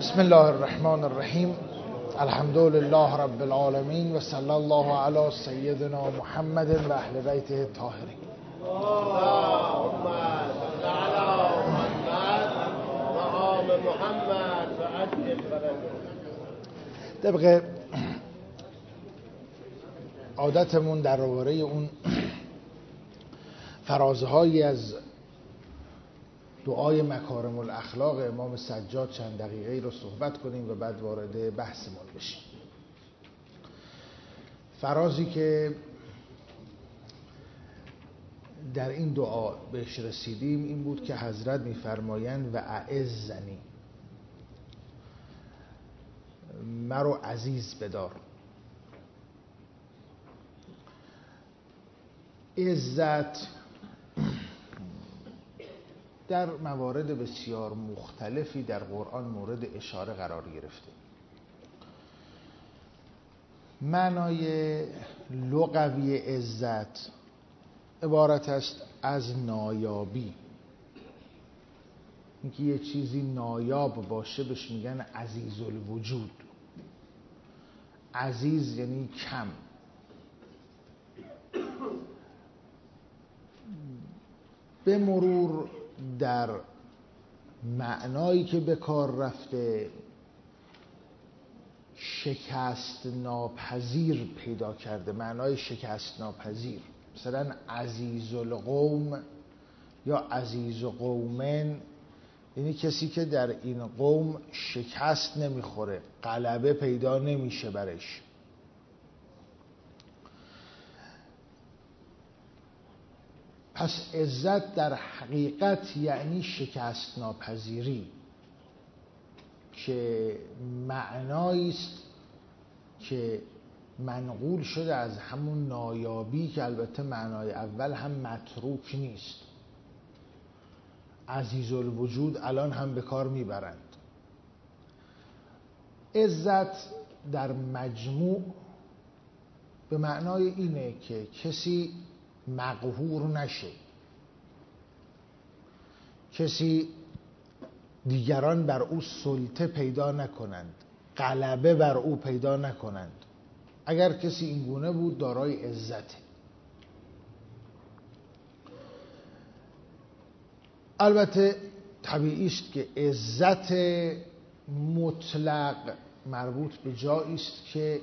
بسم الله الرحمن الرحیم. الحمد لله رب العالمین و صلی الله علی سیدنا محمد و اهل بیته الطاهرین. اللهم صل على محمد و آل محمد و عجل فرجهم. طبق عادتمون درباره اون فرازهایی از دعای مکارم الاخلاق امام سجاد چند دقیقه رو صحبت کنیم و بعد وارد بحثمون بشیم. فرازی که در این دعا بهش رسیدیم این بود که حضرت میفرمایند و اعزنی، مرا عزیز بدار. عزت در موارد بسیار مختلفی در قرآن مورد اشاره قرار گرفته. معنای لغوی عزت عبارت است از نایابی. اینکه یه چیزی نایاب باشه بهش میگن عزیز الوجود. عزیز یعنی کم. به مرور در معنایی که به کار رفته شکست ناپذیر پیدا کرده. معنای شکست ناپذیر، مثلا عزیز القوم یا عزیز قومن، یعنی کسی که در این قوم شکست نمیخوره، غلبه پیدا نمیشه برش. پس عزت در حقیقت یعنی شکست ناپذیری، که معنایی است که منقول شده از همون نایابی که البته معنای اول هم متروک نیست. عزیز الوجود الان هم به کار میبرند. عزت در مجموع به معنای اینه که کسی مقهور نشه، کسی دیگران بر او سلطه پیدا نکنند، غلبه بر او پیدا نکنند. اگر کسی این گونه بود دارای عزته. البته طبیعی است که عزت مطلق مربوط به جایی است که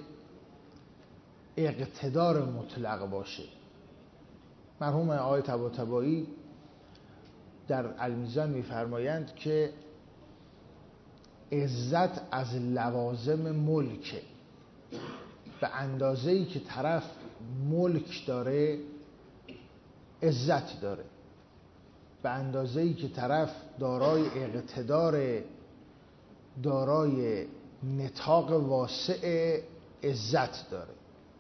اقتدار مطلق باشه. مرحوم آقای طباطبایی در المیزان میفرمایند که عزت از لوازم ملکه. به اندازه‌ای که طرف ملک داره عزت داره، به اندازه‌ای که طرف دارای اقتدار، دارای نطاق واسع عزت داره.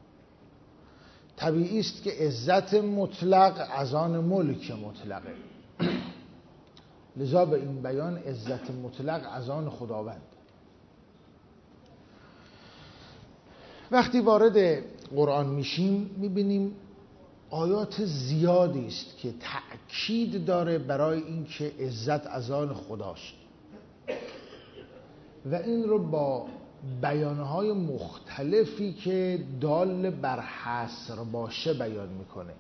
طبیعی است که عزت مطلق از آن ملک مطلقه. لذا به این بیان عزت مطلق از آن خداوند. وقتی وارد قرآن میشیم میبینیم آیات زیادی است که تأکید داره برای اینکه عزت از آن خداست و این رو با بیانهای مختلفی که دال بر حصر باشه بیان میکنه.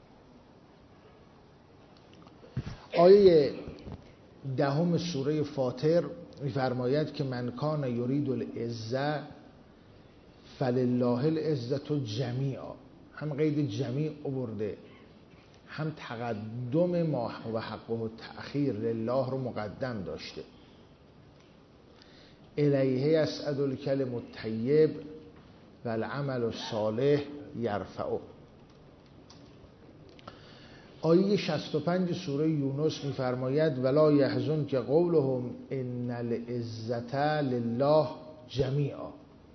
آیه 10 سوره فاطر میفرماید که من کان یرید العزة فلله العزة جمیعا. هم قید جمیع آورده، هم تقدم ما و حقه و تأخیر لله رو مقدم داشته. الیه یصعد الکلم الطیب و العمل الصالح یرفعه. آیه 65 سوره یونس میفرماید ولا یحزنک قولهم ان العزة لله جمیعا.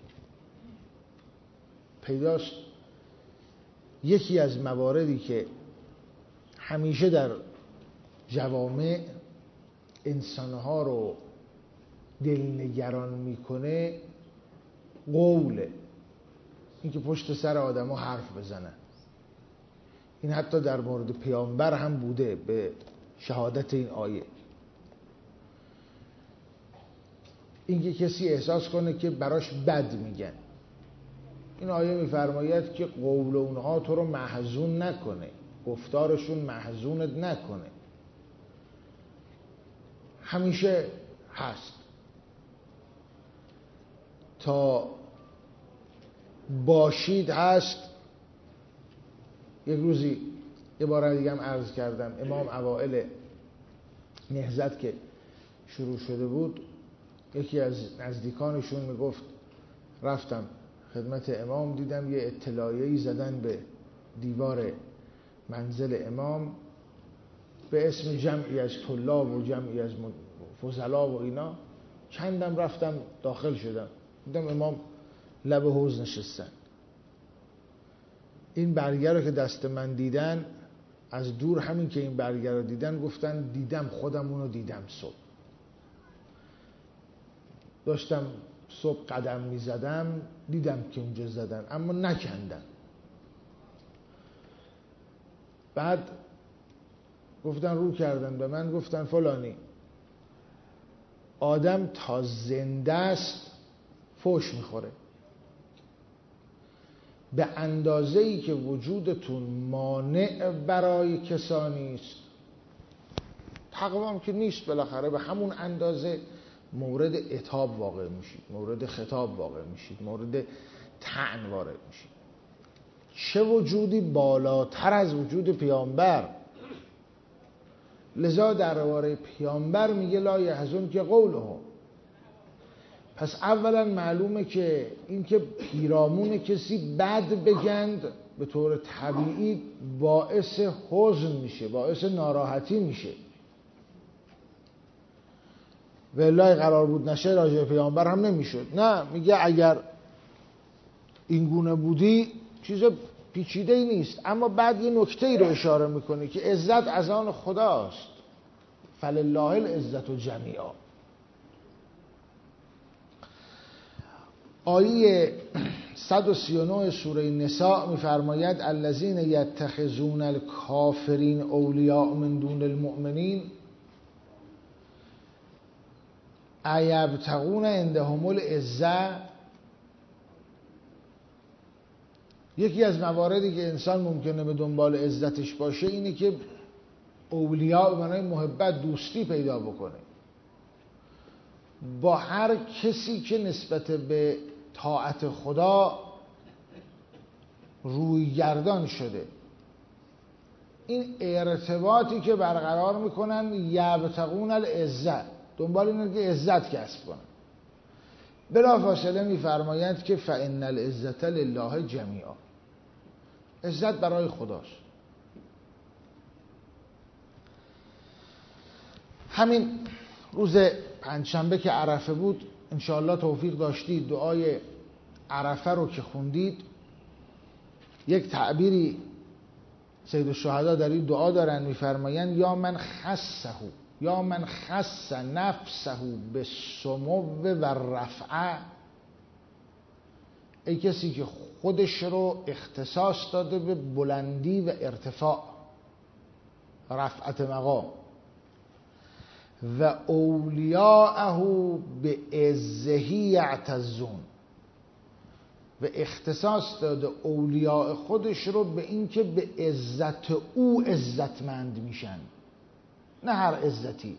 پیداست یکی از مواردی که همیشه در جوامع انسانها رو دلنگران میکنه قوله، اینکه پشت سر آدم‌ها حرف بزنن. این حتی در مورد پیامبر هم بوده به شهادت این آیه. اینکه کسی احساس کنه که براش بد میگن. این آیه میفرماید که قول اونها تو رو محزون نکنه، گفتارشون محزونت نکنه. همیشه هست تا باشید هست. یک روزی یه بار دیگه هم عرض کردم، امام اوائل نهضت که شروع شده بود، یکی از نزدیکانشون میگفت رفتم خدمت امام، دیدم یه اطلاعیه‌ای زدن به دیوار منزل امام به اسم جمعی از طلاب و جمعی از فضلا و اینا. چندم رفتم داخل شدم، دیدم امام لب حوض نشستن. این برگه رو که دست من دیدن، از دور همین که این برگه رو دیدن گفتن دیدم، خودم اونو دیدم. صبح داشتم صبح قدم می زدم، دیدم که اونجا زدن اما نکندن. بعد گفتن رو کردن به من، گفتن فلانی آدم تا زنده است فحش میخوره، به اندازه‌ای که وجودتون مانع برای کسانی است، تقوا هم که نیست، بالاخره به همون اندازه مورد عتاب واقع میشید، مورد خطاب واقع میشید، مورد طعن وارد میشید. چه وجودی بالاتر از وجود پیامبر. لذا درباره پیامبر میگه لا یحزن که قوله. پس اولا معلومه که اینکه پیرامون کسی بد بگند به طور طبیعی باعث حزن میشه، باعث ناراحتی میشه. والله قرار بود نشه راجع به پیامبر هم نمیشد. نه، میگه اگر این گونه بودی چیز پیچیده ای نیست. اما بعد یه نکته ای رو اشاره میکنه که عزت از آن خداست، فلله العزت جمیعا. آیه 139 سوره نساء میفرماید الذین یتخذون الکافرین اولیاء من دون المؤمنین ایبتغون عندهم العزة. یکی از مواردی که انسان ممکنه به دنبال عزتش باشه اینه که اولیاء به معنای محبت، دوستی پیدا بکنه با هر کسی که نسبت به طاعت خدا روی گردان شده. این ارتباطی که برقرار میکنن یبتغون العزة، دنبال اینه که عزت کسب کنن. بلافاصله میفرماید که فإن العزة لله جمیعا، عزت برای خداست. همین روز پنجشنبه که عرفه بود انشاءالله توفیق داشتید دعای عرفه رو که خوندید، یک تعبیری سید الشهدا در این دعا دارن، میفرمایند یا من خص نفسه بالسمو و رفعه، ای کسی که خودش رو اختصاص داده به بلندی و ارتفاع، رفعت مقام، و اولیاءه به عزه یعتزون، و اختصاص داده اولیاء خودش رو به این که به عزت او عزتمند میشن، نه هر عزتی.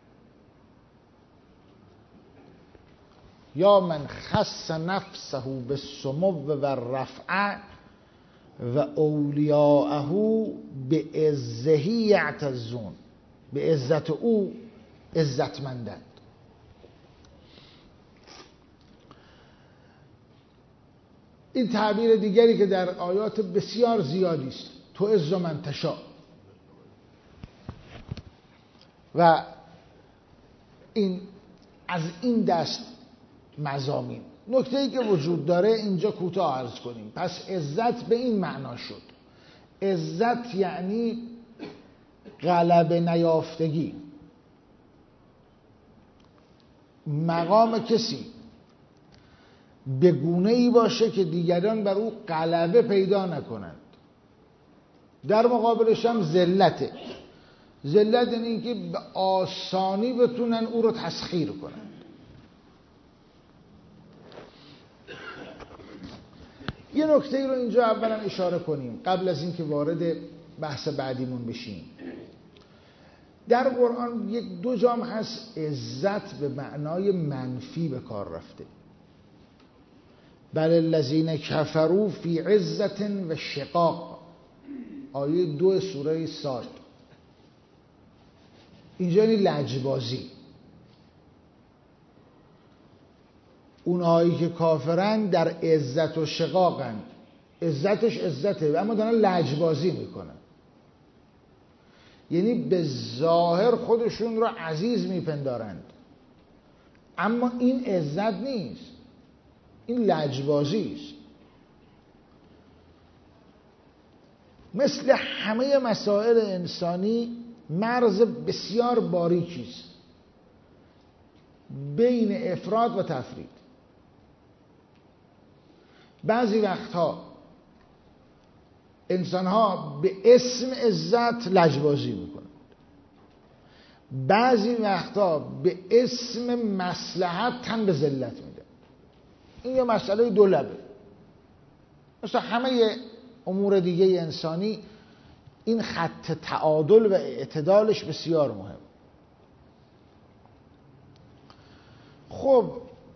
یا من خص نفسه بالسمو و رفعه و اولیاءه به عزه یعتزون، به عزت او عزتمندند. این تعبیر دیگری که در آیات بسیار زیادی است، تو عز من تشاء. و این از این دست مضامین. نکته‌ای که وجود داره اینجا کوتاه عرض کنیم. پس عزت به این معنا شد، عزت یعنی غلبه نیافتگی. مقام کسی به گونه‌ای باشه که دیگران بر او غلبه پیدا نکنند. در مقابلش هم ذلته. ذلت یعنی اینکه به آسانی بتونن او رو تسخیر کنند. یه نکته رو اینجا اولا اشاره کنیم قبل از اینکه وارد بحث بعدیمون بشیم. در قرآن یک دو جام هست عزت به معنای منفی به کار رفته. بل الذین کفروا فی عزت و شقاق، آیه 2 سوره صاد. اینجا یعنی لجبازی. اونهایی که کافرن در عزت و شقاقن، عزتش عزته اما دارن لجبازی میکنن، یعنی به ظاهر خودشون رو عزیز میپندارند اما این عزت نیست، این لجبازی است. مثل همه مسائل انسانی مرز بسیار باریکی است بین افراط و تفرید. بعضی وقتها انسان‌ها به اسم عزت لجبازی میکنند، بعضی وقتها به اسم مصلحت تن به ذلت میده. این یه مسئله دو لبه، مثل همه امور دیگه انسانی این خط تعادل و اعتدالش بسیار مهم. خب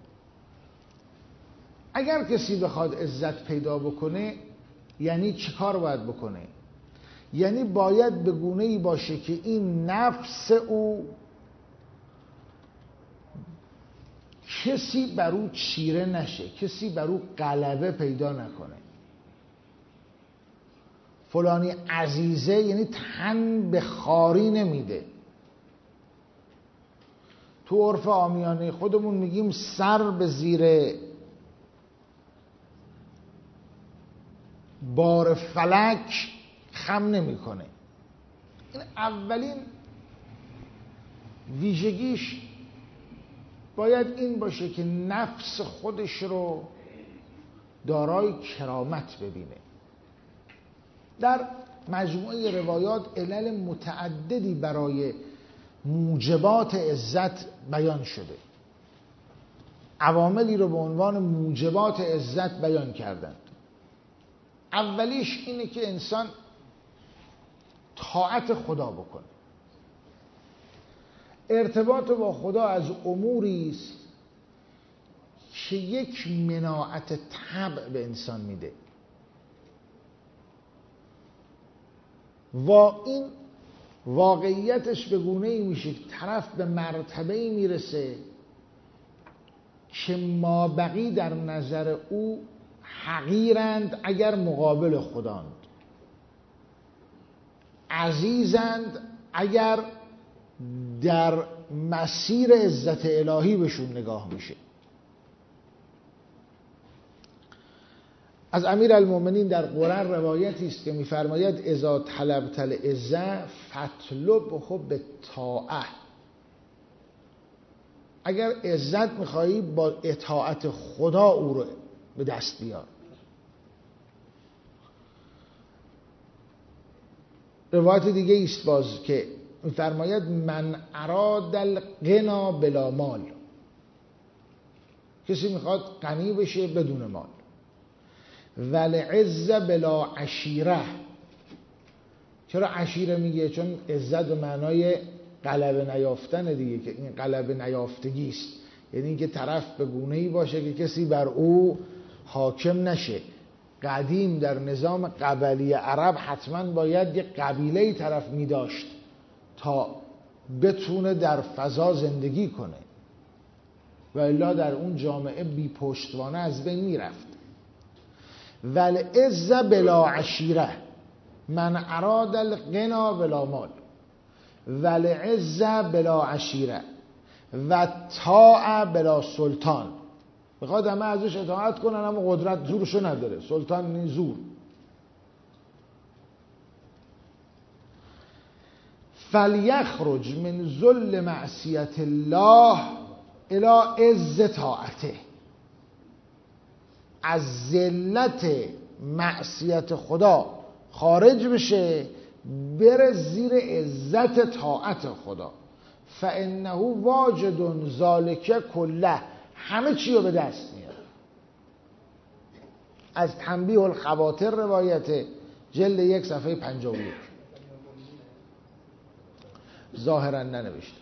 اگر کسی بخواد عزت پیدا بکنه یعنی چه کار باید بکنه؟ یعنی باید به گونه‌ای باشه که این نفس او کسی بر او چیره نشه، کسی بر او غلبه پیدا نکنه. فلانی عزیزه یعنی تن به خاری نمیده. تو عرف عامیانه خودمون میگیم سر به زیر بار فلک خم نمیکنه. این اولین ویژگیش باید این باشه که نفس خودش رو دارای کرامت ببینه. در مجموعه روایات علل متعددی برای موجبات عزت بیان شده، عواملی رو به عنوان موجبات عزت بیان کردند. اولیش اینه که انسان طاعت خدا بکنه. ارتباط با خدا از اموری است که یک مناعت طبع به انسان میده و این واقعیتش به گونه‌ای میشه که طرف به مرتبه‌ای میرسه که مابقی در نظر او حقیرند اگر مقابل خداند، عزیزند اگر در مسیر عزت الهی بهشون نگاه میشه. از امیرالمومنین در قرآن روایتی است که میفرماید اذا طلبت العزة فاطلبه بالطاعة. اگر عزت میخوایی با اطاعت خدا او رو به دست بیار. روایت دیگه است باز که میفرماید من اراد الغنا بلا مال. کسی میخواد غنی بشه بدون مال. والعز بلا عشیره. چرا عشیره میگه؟ چون عزت به معنای غلبه نیافتن دیگه، که این غلبه نیافتگی است، یعنی اینکه طرف به گونه‌ای باشه که کسی بر او حاکم نشه. قدیم در نظام قبلی عرب حتما باید یک قبیله‌ای طرف می‌داشت تا بتونه در فضا زندگی کنه و الا در اون جامعه بی پشتوانه از بین میرفت. والعز بلا عشیره من اراد الغنا بلا مال والعز بلا عشیره و طاعه بلا سلطان. میخواد همه ازش اطاعت کنن اما قدرت زورشو نداره. سلطان این زور. فلیخرج من ذل معصیت الله الی عز طاعته. از ذلت معصیت خدا خارج بشه بره زیر عزت طاعت خدا. فانه واجد ذالک کله. همه چی رو به دست میاره. از تنبیه الخواطر روایته، جلد 1 صفحه 51. ظاهرا ننوشته.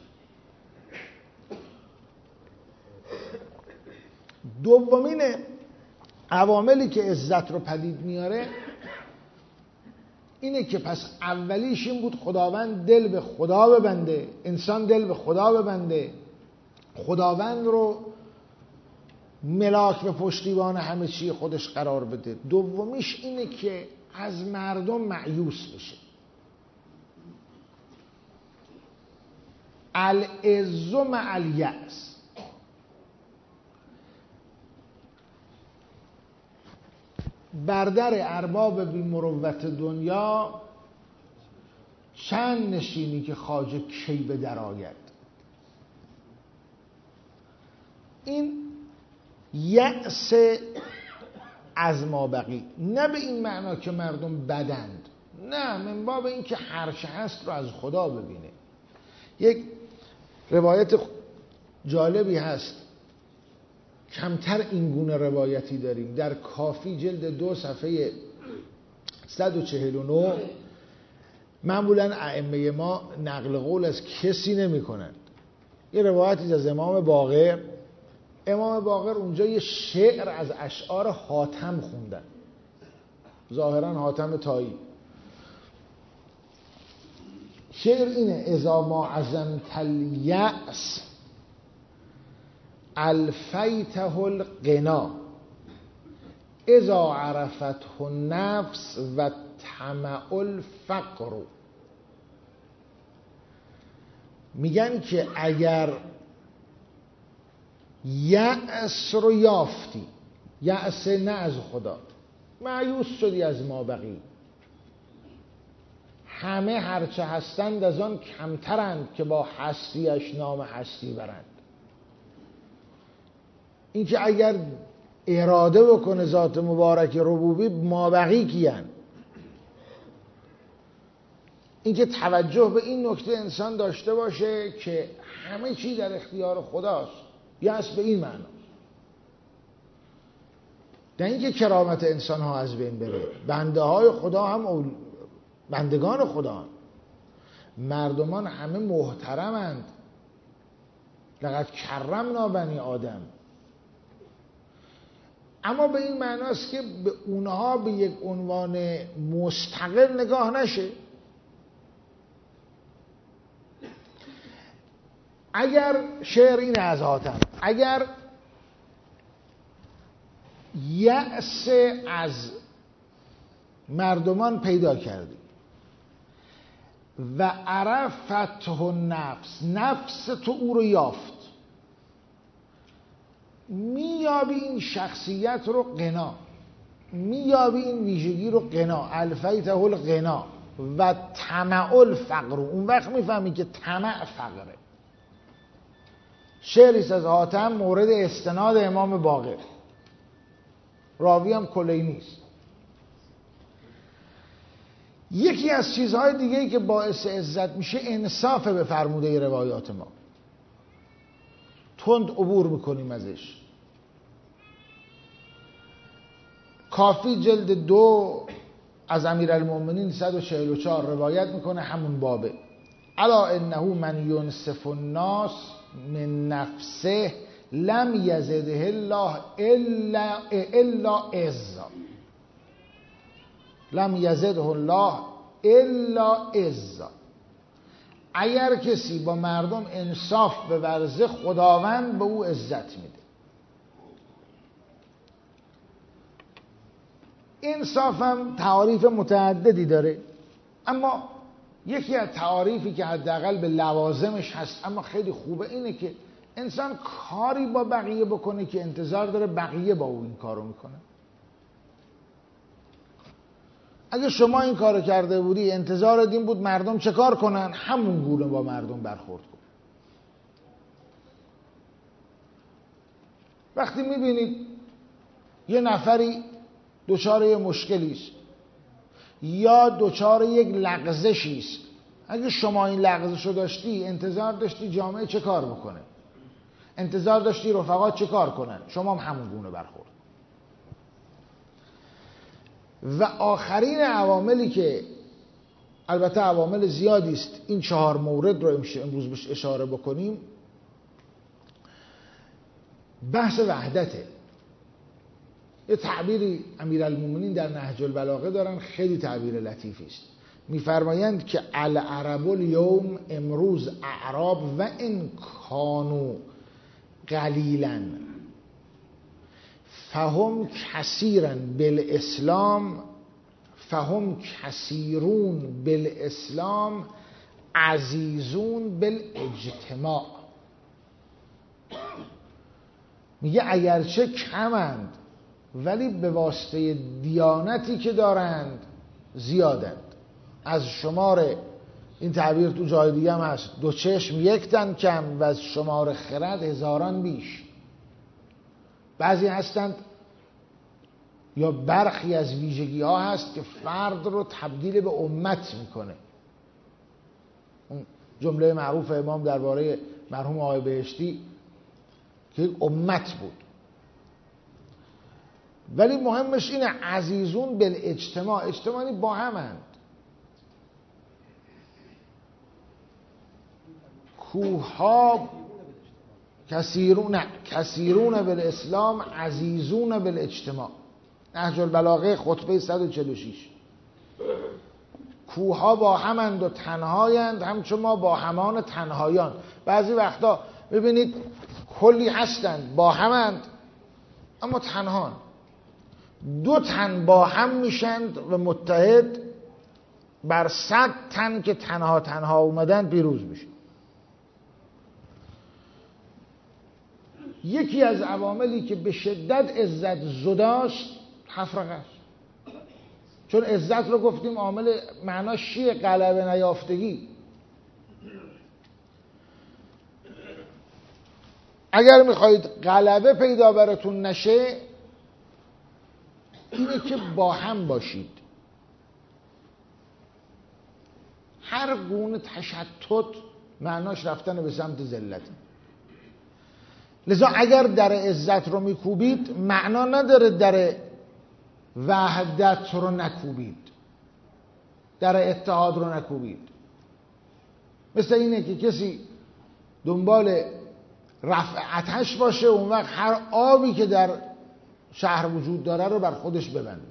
دومین عواملی که عزت رو پدید میاره اینه که پس اولیش این بود خداوند دل به خدا ببنده، انسان دل به خدا ببنده، خداوند رو ملاک به پشتیبان همه چی خودش قرار بده. دومیش اینه که از مردم مایوس بشه. العز مع الیأس. بردر ارباب بی مروت دنیا چند نشینی که خواجه کی به در آید. این یأس از ما بقی، نه به این معنا که مردم بدند، نه، من باب این که هر چه هست رو از خدا ببینه. یک روایت جالبی هست، کمتر این گونه روایتی داریم، در کافی جلد 2 صفحه 149 معمولا ائمه ما نقل قول از کسی نمی کنند. یه روایتی از امام باقر. امام باقر اونجا یه شعر از اشعار حاتم خوندن، ظاهرا حاتم طایی. شعر اینه: اذا ما عزمت الیأس الفیته الغنا اذا عرفته النفس و طمع الفقر. میگن که اگر یأس رو یافتی، یأس نه از خدا، مایوس شدی از ما بقی، همه هرچه هستند از آن کمترند که با هستیش نام هستی برند. این که اگر اراده بکنه ذات مبارک ربوبی، ما بقی کیان؟ این که توجه به این نکته انسان داشته باشه که همه چی در اختیار خداست، یأس به این معنا، نه اینکه کرامت انسان ها از بین بره. بنده های خدا هم بندگان خدا هم. مردمان همه محترمند، لقد کرمنا بنی آدم، اما به این معناست که به اونها به یک عنوان مستقل نگاه نشه. اگر شعر این از حاتم، اگر یأس از مردمان پیدا کردی و عرفته النفس، نفس تو او رو یافت، میابی این شخصیت رو غنا، میابی این ویژگی رو غنا، الفیته الغنا و طمع الفقر. اون وقت میفهمی که طمع فقره. شعریست از حاتم مورد استناد امام باقر، راوی هم کلینیست. یکی از چیزهای دیگه‌ای که باعث عزت میشه انصاف به فرموده روایات ما. تند عبور میکنیم ازش. کافی جلد 2 از امیرالمومنین 144 روایت میکنه، همون بابه: الا انه من ینصف الناس من نفسه لم یزده الله الا عزا، لم یزده الله الا عزا. اگر کسی با مردم انصاف بورزه، خداوند به او عزت میده. انصاف هم تعاریف متعددی داره، اما یکی از تعاریفی که حداقل به لوازمش هست اما خیلی خوبه اینه که انسان کاری با بقیه بکنه که انتظار داره بقیه با او این کارو میکنه. اگه شما این کارو کرده بودی، انتظار این بود مردم چه کار کنن؟ همون گونه با مردم برخورد کن. وقتی میبینید یه نفری دچار یه مشکلی است یا دچار یک لغزشی است، اگه شما این لغزش رو داشتی، انتظار داشتی جامعه چه کار بکنه، انتظار داشتی رفقات چه کار کنن، شما هم همون گونه برخورد. و آخرین عواملی که البته عوامل زیادی است، این 4 مورد رو امروز بهش اشاره بکنیم، بحث وحدته. یه تعبیری امیرالمومنین در نهج البلاغه دارن، خیلی تعبیر لطیفی است. میفرمایند که العرب الیوم، امروز اعراب و ان کانوا قلیلا فهم کثیرا بالاسلام فهم کثیرون بالاسلام عزیزون بالاجتماع. میگه اگرچه کمند ولی به واسطه دیانتی که دارند زیادند. از شمار، این تعبیر تو جای دیگه هم هست، 2 چشم 1 تن کم و از شمار خرد هزاران بیش. بعضی هستند یا برخی از ویژگی ها هست که فرد رو تبدیل به امت میکنه. اون جمله معروف امام درباره مرحوم آقای بهشتی که یک امت بود. ولی مهمش اینه عزیزون بالاجتماع، اجتماعی با همند. کوها کثیرون بالاسلام عزیزون بالاجتماع. نهج البلاغه خطبه 146. کوها با همند و تنهایند همچون ما با همان تنهایان. بعضی وقتا ببینید کلی هستند با همند اما تنهان. 2 تن با هم میشند و متحد بر 100 تن که تنها اومدن پیروز میشه. یکی از عواملی که به شدت عزت زداست تفرقه است. چون عزت رو گفتیم عامل معناش چیه؟ غلبه نیافتگی. اگر میخواهید غلبه پیدا براتون نشه اینه که با هم باشید. هر گونه تشتت معناش رفتن به سمت ذلت. لذا اگر در عزت رو میکوبید معنا نداره در وحدت رو نکوبید، در اتحاد رو نکوبید. مثل اینه که کسی دنبال رفع آتش باشه، اون وقت هر آبی که در شهر وجود داره رو بر خودش ببنده.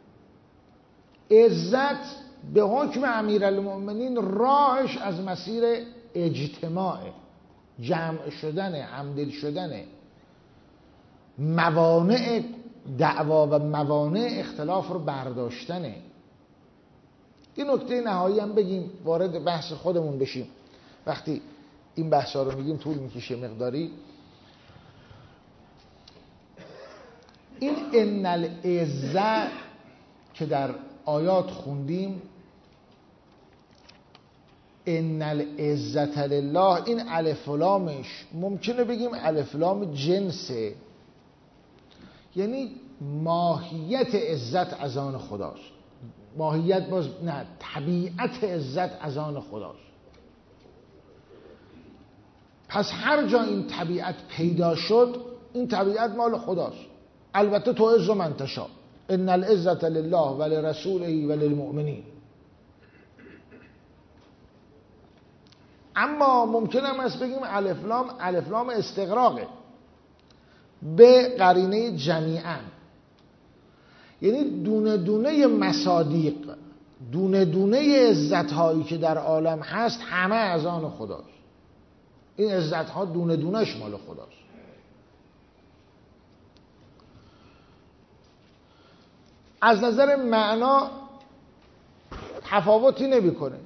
عزت به حکم امیرالمؤمنین راهش از مسیر اجتماع، جمع شدن، همدل شدن، موانع دعوا و موانع اختلاف رو برداشتنه. این نکته نهایی هم بگیم وارد بحث خودمون بشیم. وقتی این بحثا رو میگیم طول میکشه مقداری. این ان العزة که در آیات خوندیم، ان العزة لله، این الف و لامش ممکنه بگیم الف لام جنسه، یعنی ماهیت عزت از آن خداست. ماهیت باز نه، طبیعت عزت از آن خداست. پس هر جا این طبیعت پیدا شد این طبیعت مال خداست. البته تو عز من تشاء، ان العزة لله ولرسوله وللمؤمنین. اما ممکن هم است بگیم الف لام استغراقه به قرینه جمیعا، یعنی دونه دونه مصادیق، دونه دونه عزت هایی که در عالم هست همه از آن خداست. این عزت ها دونه دونهش مال خداست. از نظر معنا تفاوتی نمیکنه،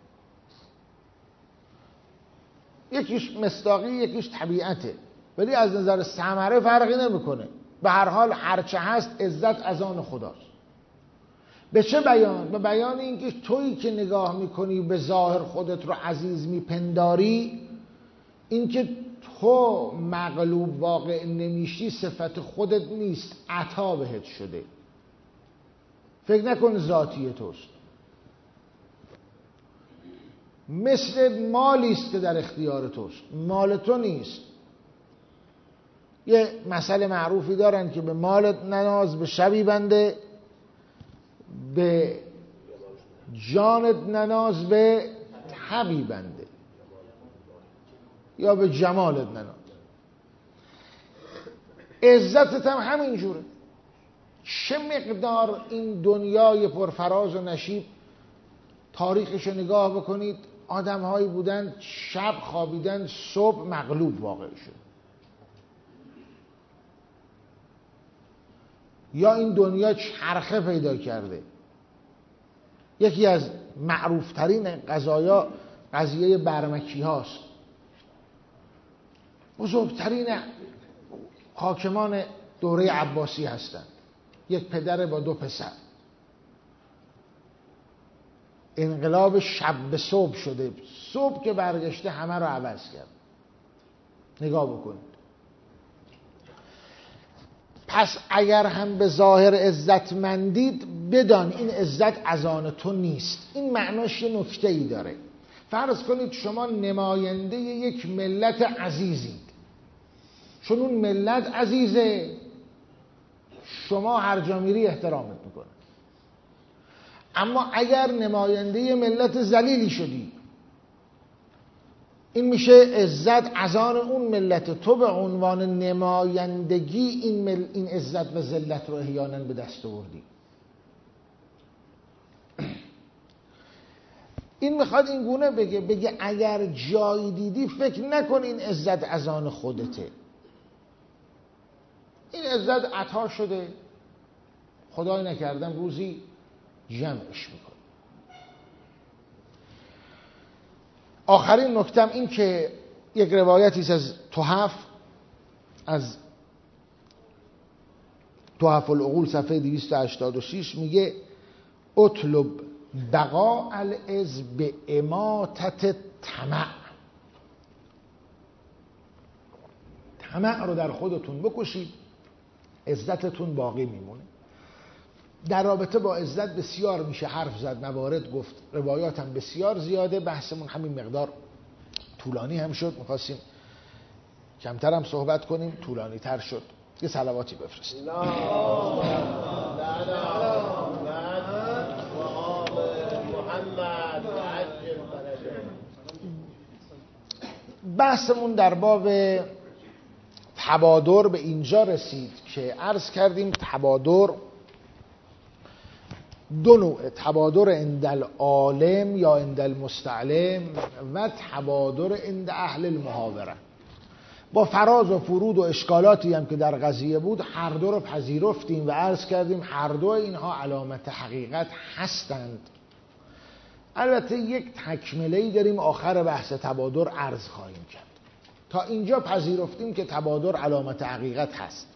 یکیش مصداقی یکیش طبیعته، ولی از نظر ثمره فرقی نمیکنه. به هر حال هرچه هست عزت از آن خداست. به چه بیان؟ به بیان اینکه تویی که نگاه میکنی به ظاهر خودت رو عزیز میپنداری، اینکه تو مغلوب واقع نمیشی صفت خودت نیست، عطا بهت شده. فکر نکن ذاتی توست. مثل مالی است که در اختیار توست، مال تو نیست. یه مسئله معروفی دارن که به مالت نناز به شبی بنده، به جانت نناز به تبی بنده یا به جمالت نناز. عزتت هم همینجوره. چه مقدار این دنیای پرفراز و نشیب تاریخش نگاه بکنید، آدم هایی بودن شب خوابیدن صبح مغلوب واقع شد. یا این دنیا چرخه پیدا کرده. یکی از معروفترین قضایا قضیه برمکی هاست. بزرگترین حاکمان دوره عباسی هستند. یک پدر با 2 پسر. انقلاب شب به صبح شده، صبح که برگشته همه رو عوض کرد. نگاه بکنید. پس اگر هم به ظاهر عزتمندید، بدان این عزت از آن تو نیست. این معناش یه نکته‌ای داره. فرض کنید شما نماینده یک ملت عزیزید، چون اون ملت عزیزه شما هر جا میری احترامت میکنه. اما اگر نماینده ملت ذلیلی شدی، این میشه عزت از آن اون ملت. تو به عنوان نمایندگی این عزت و ذلت رو احیانا به دست آوردی. این میخواد این گونه بگه اگر جایی دیدی فکر نکن این عزت از آن خودته. این عزت عطا شده، خدای نکردم روزی جمعش میکنه. آخرین نکتم این که یک روایتی از تحف العقول صفحه 286 میگه اطلب بقاء العز به اماتت طمع. طمع رو در خودتون بکشید، عزتتون باقی میمونه. در رابطه با عزت بسیار میشه حرف زد، موارد گفت، روایات هم بسیار زیاده. بحثمون همین مقدار طولانی هم شد، میخواستیم کمتر هم صحبت کنیم، طولانی تر شد. یه صلواتی بفرستیم. بحثمون در باب تبادر به اینجا رسید که عرض کردیم تبادر 2 نوع: تبادر عند العالم یا عند المستعلم و تبادر عند اهل المحاوره. با فراز و فرود و اشکالاتی هم که در قضیه بود، هر دو رو پذیرفتیم و عرض کردیم هر دو اینها علامت حقیقت هستند. البته یک تکمله‌ای داریم آخر بحث تبادر عرض خواهیم کرد. تا اینجا پذیرفتیم که تبادر علامت حقیقت هست.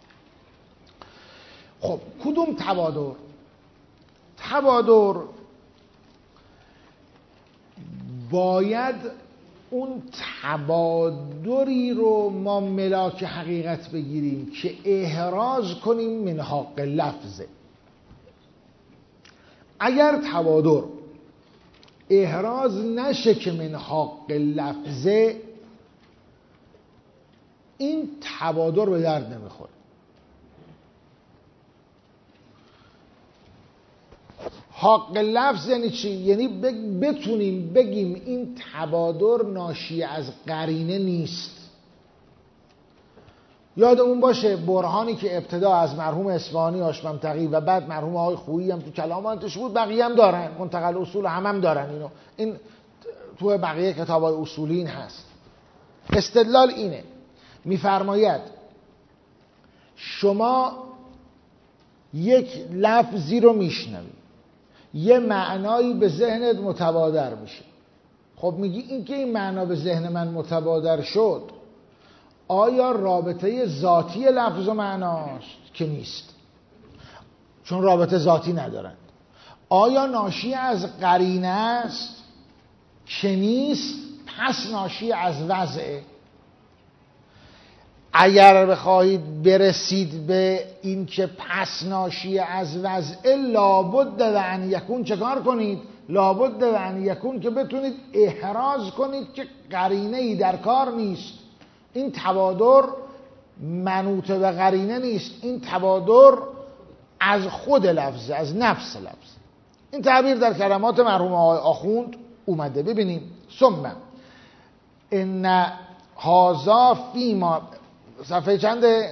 خب کدوم تبادر؟ تبادر باید اون تبادری رو ما ملاک حقیقت بگیریم که احراز کنیم من حق لفظه. اگر تبادر احراز نشه که من حق لفظه، این تبادر به درد نمیخوره. حق لفظ یعنی چی؟ یعنی بتونیم بگیم این تبادر ناشی از قرینه نیست. یادمون باشه برهانی که ابتدا از مرحوم اصفهانی هاشم تقی و بعد مرحوم آقای خویی هم تو کلاماتش بود، بقیه هم دارن، منتقل اصول هم دارن اینو. این تو بقیه کتابای اصولین هست. استدلال اینه، میفرماید شما یک لفظی رو میشنوید، یه معنایی به ذهنت متبادر میشه. خب میگی این که این معنا به ذهن من متبادر شد، آیا رابطه ذاتی لفظ و معناست؟ که نیست، چون رابطه ذاتی ندارن. آیا ناشی از قرینه است؟ که نیست، پس ناشی از وضعه. اگر بخواهید برسید به این که پس ناشی از وضع، لابد و ان یکون چه کار کنید؟ لابد و ان یکون که بتونید احراز کنید که قرینه‌ای در کار نیست. این تبادر منوط به قرینه نیست، این تبادر از خود لفظ، از نفس لفظ. این تعبیر در کلمات مرحوم آقای آخوند اومده. ببینیم ثم ان هذا فیما، صفحه چنده؟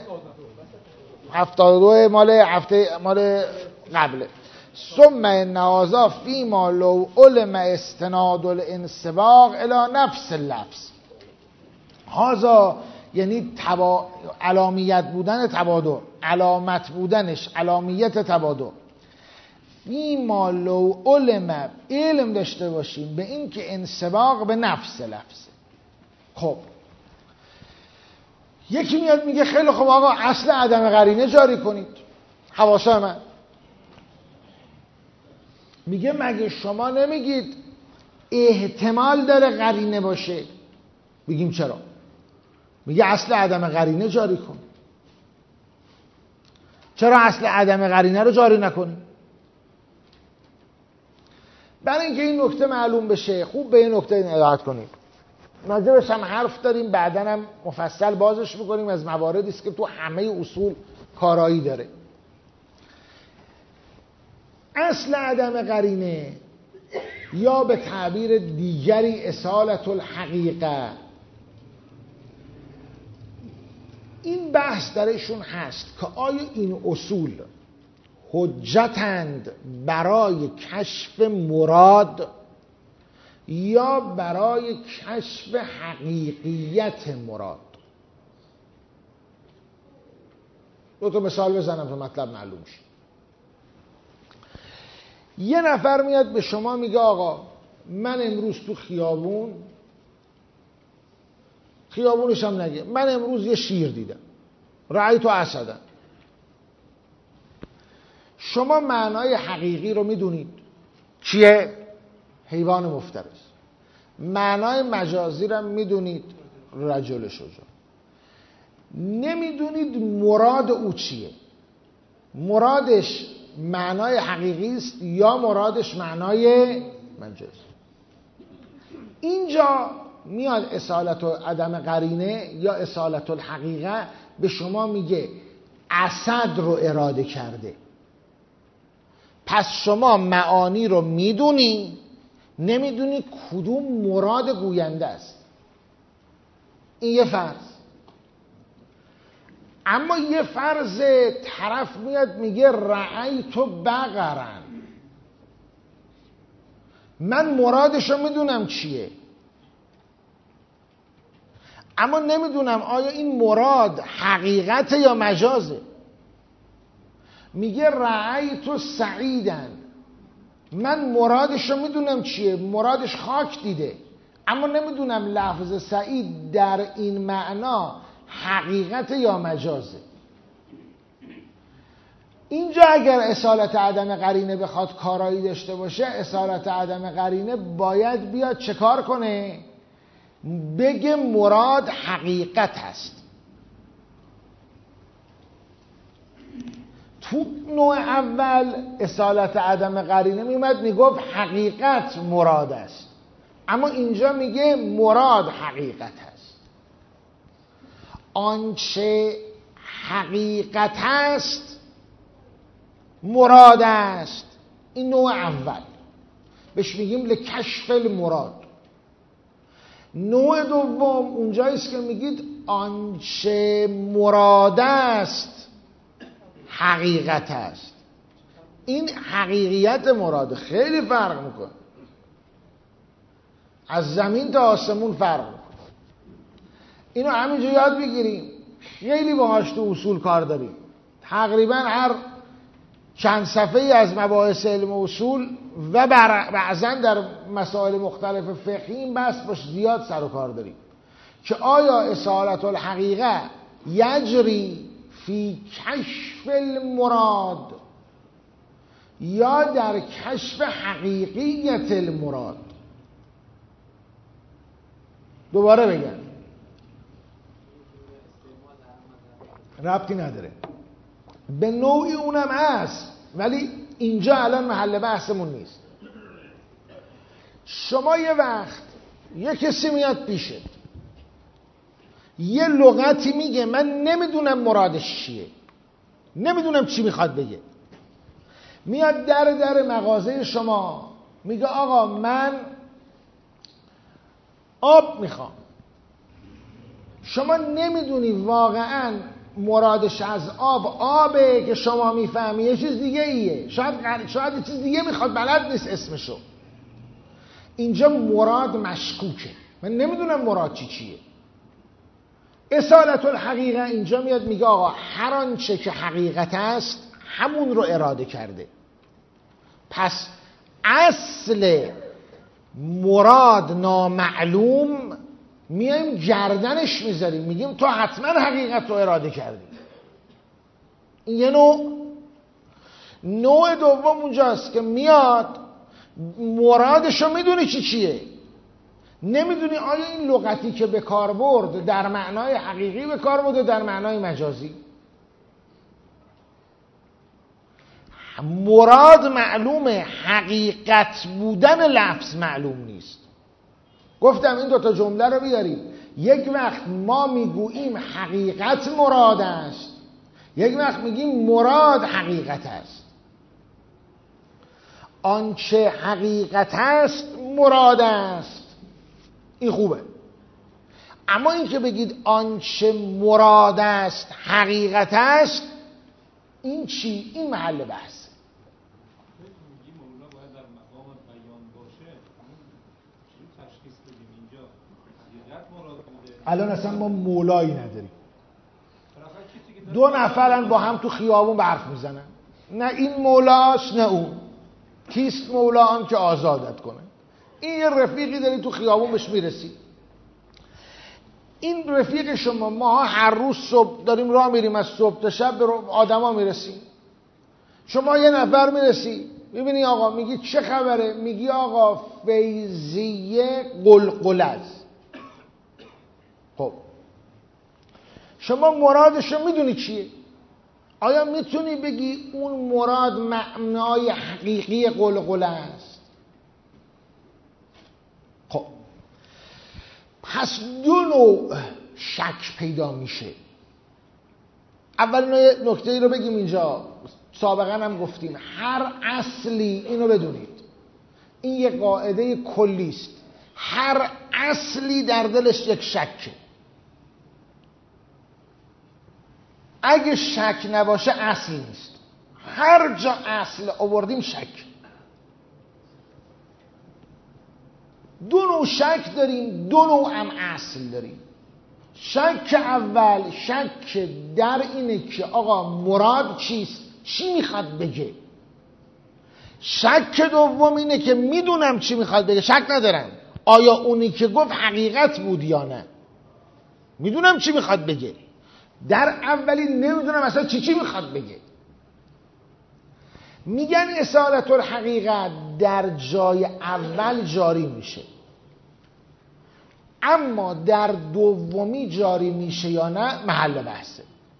72 مال هفته مال قبله. ثم ان هذا فیما لو علم استناد الانسباق الی نفس اللفظ. هذا یعنی علامیت بودن تبادر، علامت بودنش علامیت تبادر. فیما لو علم، علم داشته باشیم به این که انسباق به نفس لفظه. خب یکی میاد میگه خیلی خب آقا اصل عدم قرینه جاری کنید. حواسا من میگه مگه شما نمیگید احتمال داره قرینه باشه؟ بگیم چرا؟ میگه اصل عدم قرینه جاری کن. چرا اصل عدم قرینه رو جاری نکنی؟ برای اینکه این نکته معلوم بشه خوب به این نکته عنایت کنیم. راجبش هم حرف داریم، بعداً هم مفصل بازش میکنیم. از مواردی است که تو همه اصول کارایی داره. اصل عدم قرینه یا به تعبیر دیگری اصالت الحقیقه، این بحث درشون هست که آیا این اصول حجتند برای کشف مراد یا برای کشف حقیقیت مراد. دو تا مثال بزنم تا مطلب معلوم شه. یه نفر میاد به شما میگه آقا من امروز تو خیابونش هم نگه، من امروز یه شیر دیدم، رأیت اسدن. شما معنای حقیقی رو میدونید چیه؟ حیوان مفترس. معنای مجازی رو میدونید رجل شجاع. نمیدونید مراد او چیه. مرادش معنای حقیقی است یا مرادش معنای مجازی. اینجا میاد اصالت و عدم قرینه یا اصالت الحقیقه به شما میگه اسد رو اراده کرده. پس شما معانی رو میدونی، نمیدونی کدوم مراد گوینده است. این یه فرض. اما یه فرض طرف میاد میگه رأیت بقرن، من مرادش رو میدونم چیه، اما نمیدونم آیا این مراد حقیقت یا مجازه. میگه رأیت سعیدن، من مرادش رو میدونم چیه، مرادش خاک دیده، اما نمیدونم لفظ سعید در این معنا حقیقت یا مجازه. اینجا اگر اصالت عدم قرینه بخواد کارایی داشته باشه، اصالت عدم قرینه باید بیاد چه کار کنه؟ بگه مراد حقیقت هست. تو نوع اول اصالت عدم قرینه میومد میگفت حقیقت مراد است، اما اینجا میگه مراد حقیقت هست. آنچه حقیقت هست مراد است. این نوع اول بهش میگیم لکشف المراد. نوع دوم اونجاییست که میگید آنچه مراد است حقیقت است. این حقیقیت مراد خیلی فرق میکنه، از زمین تا آسمون فرق میکنه. اینو همینجا یاد بگیریم، خیلی باهاش تو اصول کار داریم. تقریبا هر چند صفحه‌ای از مباحث علم اصول و بعضا در مسائل مختلف فقهی این بحث باش زیاد سر و کار داریم که آیا اصالت الحقیقه یجری فی کشف المراد یا در کشف حقیقیت المراد. دوباره بگم ربطی نداره، به نوعی اونم هست، ولی اینجا الان محل بحثمون نیست. شما یه وقت یه کسی میاد پیشت یه لغتی میگه، من نمیدونم مرادش چیه، نمیدونم چی میخواد بگه، میاد در مغازه شما میگه آقا من آب میخوام. شما نمیدونی واقعا مرادش از آبه که شما میفهمی یه چیز دیگه ایه، شاید یه چیز دیگه میخواد، بلد نیست اسمشو. اینجا مراد مشکوکه، من نمیدونم مراد چیه. اصالت الحقیقه اینجا میاد میگه آقا هر آنچه که حقیقت است همون رو اراده کرده. پس اصل مراد نامعلوم میایم گردنش میذاریم، میگیم تو حتما حقیقت رو اراده کردی. این یه نوع دوم اونجاست که میاد مرادشو میدونی چیه، نمیدونی آیا این لغتی که به کار برد در معنای حقیقی به کار برد و در معنای مجازی. مراد معلومه، حقیقت بودن لفظ معلوم نیست. گفتم این دوتا جمله رو بیاریم. یک وقت ما میگوییم حقیقت مراد است، یک وقت میگیم مراد حقیقت است. آنچه حقیقت است مراد است، این خوبه. اما این که بگید آنچه مراد است حقیقت است، این چی؟ این محل بحث. الان اصلا ما مولایی نداریم. دو نفرن با هم تو خیابون حرف میزنن، نه این مولاست نه اون. کیست مولا؟ آن که آزادت کنه. این یه رفیقی داری تو خیابون بهش میرسی. این رفیق شما، ما هر روز صبح داریم راه میریم، از صبح تا شب به آدما میرسیم. شما یه نفر میرسی میبینی آقا، میگی چه خبره؟ میگی آقا فیضیه قلقله است. خب شما مرادشو میدونی چیه؟ آیا میتونی بگی اون مراد معنای حقیقی قلقله است؟ خب پس دو نوع شک پیدا میشه. اول نکته رو بگیم اینجا، سابقا هم گفتیم هر اصلی، اینو بدونید این یه قاعده کلی است، هر اصلی در دلش یک شکه. اگه شک نباشه اصل نیست. هر جا اصل آوردیم شک. دو نوع شک داریم، دو نوع هم اصل داریم. شک اول شک در اینه که آقا مراد چیست، چی میخواد بگه. شک دوم اینه که میدونم چی میخواد بگه، شک ندارم آیا اونی که گفت حقیقت بود یا نه، میدونم چی میخواد بگه. در اولی نمیدونم اصلا چی میخواد بگه. میگن اصالت الحقیقت در جای اول جاری میشه، اما در دومی جاری میشه یا نه محل بحثه.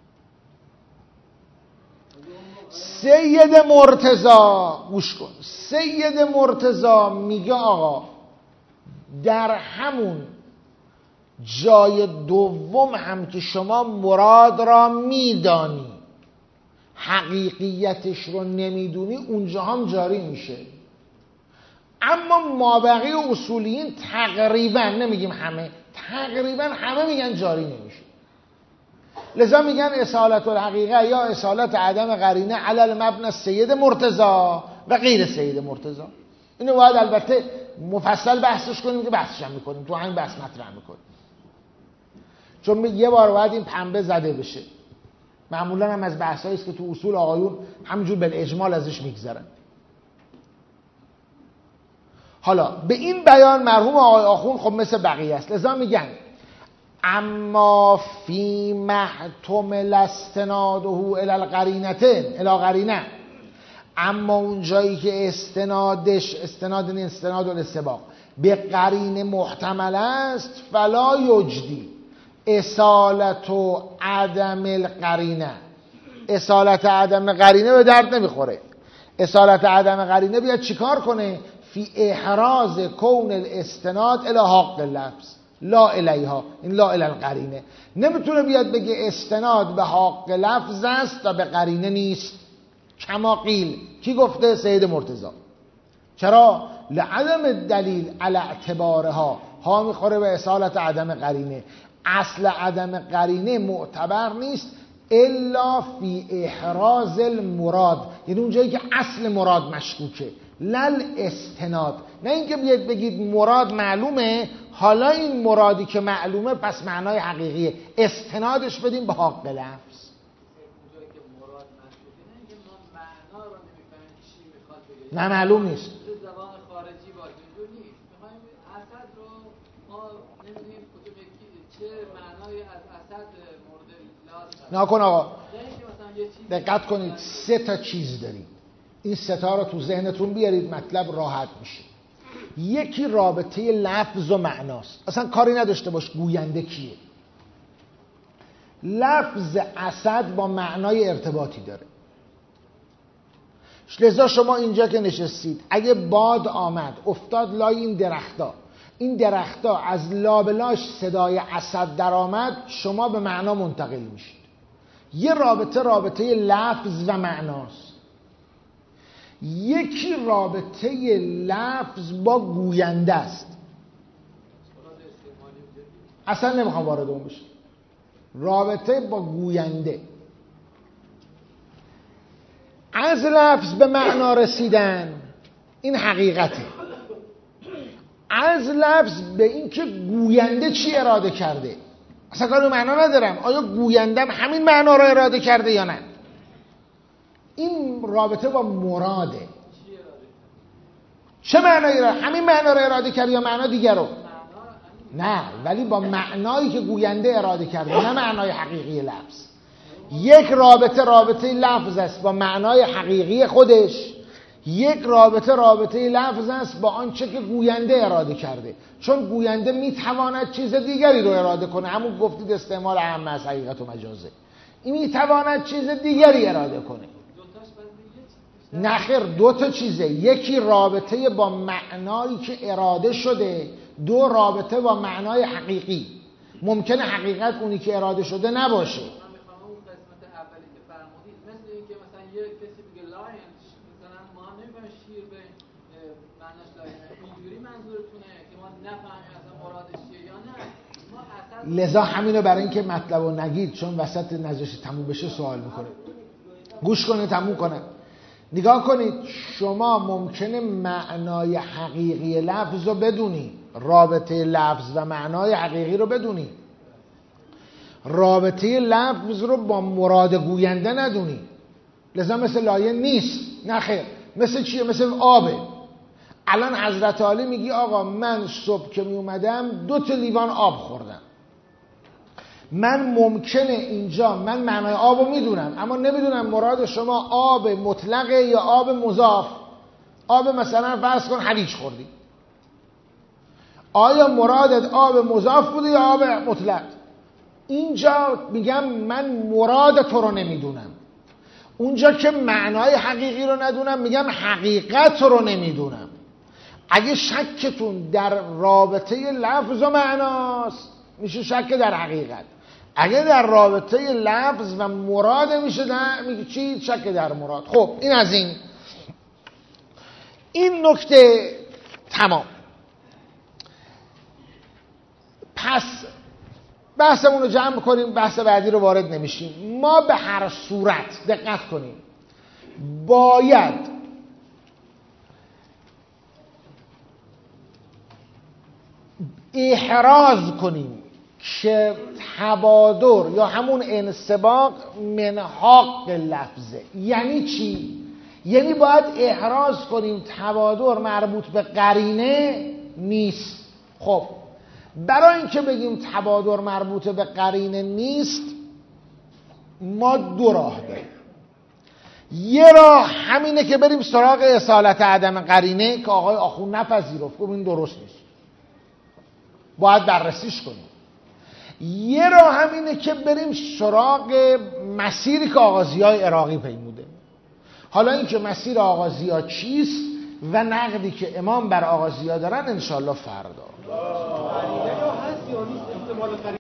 سید مرتضی، گوش کن، سید مرتضی میگه آقا در همون جای دوم هم که شما مراد را میدانی حقیقیتش رو نمیدونی، اونجا هم جاری میشه. اما مابقی اصولیین تقریبا، نمیگیم همه، تقریبا همه میگن جاری نمیشه. لذا میگن اصالت الحقیقه یا اصالت عدم قرینه علی المبنی سید مرتضی و غیر سید مرتضی. اینو باید البته مفصل بحثش کنیم که بحثش هم میکنیم، تو همین بحث مطرح میکنیم، چون یه بار باید این پنبه زده بشه. معمولا هم از بحثایی است که تو اصول آقایون همینجور بالاجمال ازش میگذرن. حالا به این بیان مرحوم آقای آخوند خب مثل بقیه است، لذا میگن اما فی محتمل استناده الی القرینتین الی قرینه، اما اون جایی که استناد الاستباق به قرینه محتمل است، فلا یجدی اصالت و عدم القرینه، اصالت عدم قرینه به درد نمیخوره. اصالت عدم قرینه بیاد چیکار کنه؟ فی احراز کون الاستناد الی حق اللفظ لا الیها، این لا الی القرینه. نمیتونه بیاد بگه استناد به حق لفظ است و به قرینه نیست. کما قیل. کی گفته؟ سید مرتضی. چرا؟ لعدم دلیل علی اعتبارها، ها میخوره به اصالت عدم قرینه. اصل عدم قرینه معتبر نیست الا فی احراز المراد، یعنی اونجایی که اصل مراد مشکوکه، لل استناد. نه اینکه بیاید بگید مراد معلومه، حالا این مرادی که معلومه پس معنای حقیقیه، استنادش بدیم به حق لفظ. نه معلوم نیست. زبان خارجی باشه نیست. می‌خوایم اسد رو ما نمی‌دونیم چه معنای از اسد مورد لازم. نکن آقا. دقت کنید، 3 تا چیز دارید. این 3 تا رو تو ذهنتون بیارید، مطلب راحت میشه. یکی رابطه لفظ و معناست. اصلا کاری نداشته باش گوینده کیه. لفظ اسد با معنای ارتباطی داره. لذا شما اینجا که نشستید، اگه باد آمد افتاد لای این درختا از لابلاش صدای اسد در آمد، شما به معنا منتقل میشید. یه رابطه لفظ و معناست. یکی رابطه لفظ با گوینده است. اصلا نمیخوام وارد اون بشم. رابطه با گوینده. از لفظ به معنا رسیدن این حقیقته. از لفظ به این که گوینده چی اراده کرده، اصلا کاری معنا ندارم آیا گویندم همین معنا رو اراده کرده یا نه. این رابطه با مراده. چه معنایی را؟ همین معنا رو اراده کرده یا معنا دیگر رو؟ نه، ولی با معنایی که گوینده اراده کرده، نه معنای حقیقی لفظ. یک رابطه لفظ است با معنای حقیقی خودش، یک رابطه لفظ است با آنچه که گوینده اراده کرده. چون گوینده میتواند چیز دیگری رو اراده کنه، همون گفتید استعمال اهم از حقیقت و مجازه. این میتواند چیز دیگری اراده کنه. نخیر، 2 تا چیزه. یکی رابطه با معنایی که اراده شده، 2 رابطه با معنای حقیقی. ممکنه حقیقت اونی که اراده شده نباشه. یه کسی بگه لاین، مثلا ما هم نمی‌فهمیم شیر به معناش لاینه، اینجوری منظورتونه که ما نفهمیم اصلا مرادش چیه یا نه. ما لذا همینو برای اینکه مطلب رو نگید، چون وسط نذاشته تموم بشه سوال میکنه. گوش کنه تموم کنه. نگاه کنید، شما ممکنه معنای حقیقی لفظ رو بدونی، رابطه لفظ و معنای حقیقی رو بدونی، رابطه لفظ رو با مراد گوینده ندونی. لذا مثل لایه نیست. نه خیر. مثل چیه؟ مثل آبه. الان حضرت علی میگی آقا من صبح که می اومدم 2 تا لیوان آب خوردم. من ممکنه اینجا من معنای آب رو میدونم، اما نمیدونم مراد شما آب مطلقه یا آب مضاف. آب مثلا فرض کن هویج خوردی، آیا مرادت آب مضاف بوده یا آب مطلق؟ اینجا میگم من مراد تو رو نمیدونم. اونجا که معنای حقیقی رو ندونم میگم حقیقت رو نمیدونم. اگه شکتون در رابطه لفظ و معناست میشه شک در حقیقت. اگه در رابطه لفظ و مراد میشه میگه چی؟ شک در مراد. خب این از این نکته تمام. پس بحثمون رو جمع کنیم، بحث بعدی رو وارد نمیشیم. ما به هر صورت دقت کنیم باید احراز کنیم که تبادر یا همون انسباق من حق لفظه. یعنی چی؟ یعنی باید احراز کنیم تبادر مربوط به قرینه نیست. خب برای اینکه بگیم تبادر مربوط به قرینه نیست، ما 2 راه داریم. یه راه همینه که بریم سراغ اصالت عدم قرینه که آقای آخوند نپذیرفت، گفت این درست نیست، باید بررسیش کنیم. یه راه همینه که بریم سراغ مسیری که آغازیای عراقی پیموده. حالا این که مسیر آغازی‌ها چیست و نقدی که امام بر آغازی‌ها دارن انشالله فردا.